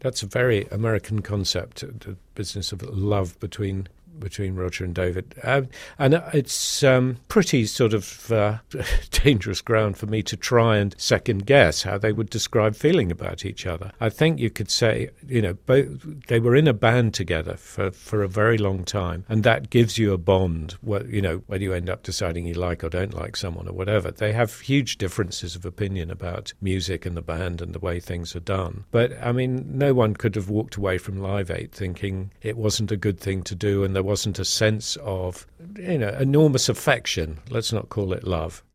That's a very American concept, the business of love between Roger and David. And it's pretty sort of dangerous ground for me to try and second guess how they would describe feeling about each other. I think you could say, they were in a band together for a very long time, and that gives you a bond, when you end up deciding you like or don't like someone or whatever. They have huge differences of opinion about music and the band and the way things are done. But, I mean, no one could have walked away from Live 8 thinking it wasn't a good thing to do and there wasn't a sense of, enormous affection. Let's not call it love.